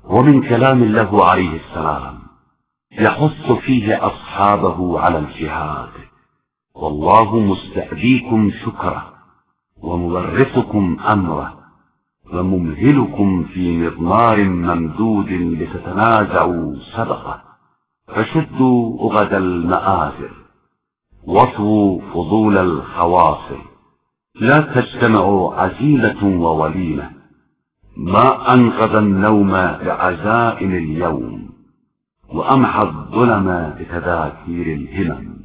ومن كلام له عليه السلام يحث فيه أصحابه على الجهاد، والله مستأديكم شكره ومورثكم أمره وممهلكم في مضمار ممدود لتتنازعوا صدقه، فشدوا أغد المآزر واطووا فضول الخواصر، لا تجتمعوا عزيلة ووليمة، ما أنقذ النوم بعزائم اليوم وأمحى الظلم بتذاكير الهمم.